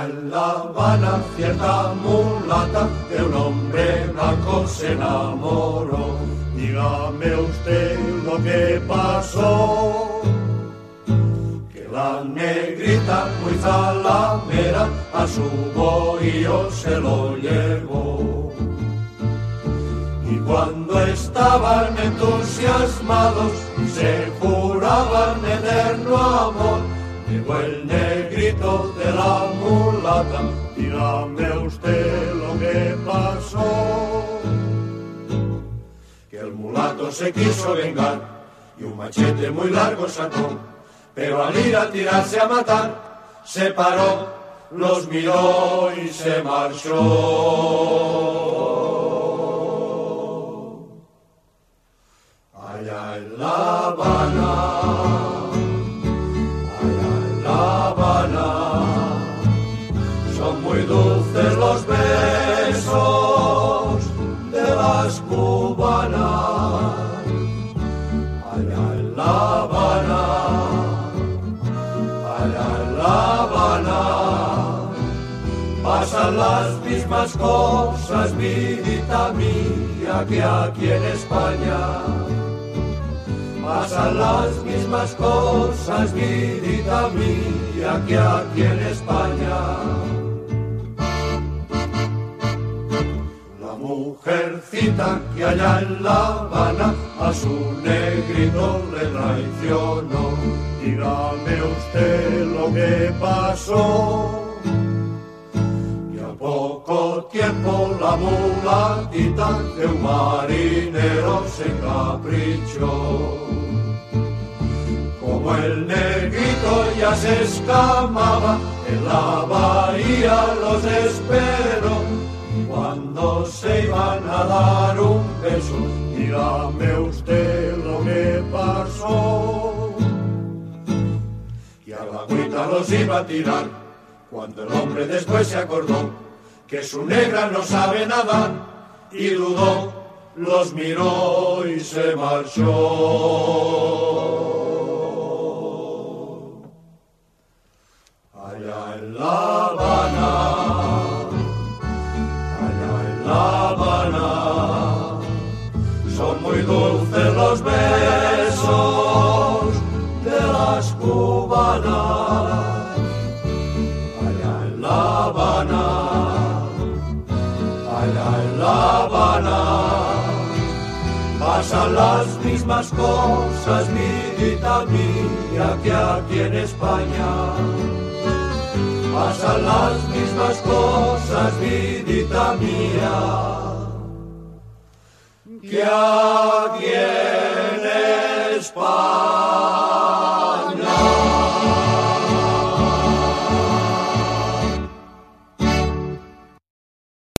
Allá en La Habana, cierta mulata de un hombre blanco se enamoró. Dígame usted lo que pasó, que la negrita muy zalamera a su bohío se lo llevó. Y cuando estaban entusiasmados y se juraban eterno amor, llegó el negrito de la mulata. Dígame usted lo que pasó, que el mulato se quiso vengar y un machete muy largo sacó, pero al ir a tirarse a matar se paró, los miró y se marchó. Allá en La Habana, son muy dulces los besos de las cubanas. Allá en La Habana, pasan las mismas cosas, vidita mía, que aquí en España. Pasan las mismas cosas, vidita mía, que aquí en España. La mujercita que allá en La Habana a su negrito le traicionó. Dígame usted lo que pasó, que a poco tiempo la mulatita de un marinero se encaprichó. Como el negrito ya se escamaba, en la bahía los esperó. Y cuando se iban a dar un beso, dígame usted lo que pasó, que a la agüita los iba a tirar, cuando el hombre después se acordó que su negra no sabe nadar, y dudó, los miró y se marchó. Allá en La Habana, son muy dulces los besos de las cubanas. Allá en La Habana, pasan las mismas cosas, vidita mía, que aquí en España. Pasan las mismas cosas, vidita mía, que aquí en España.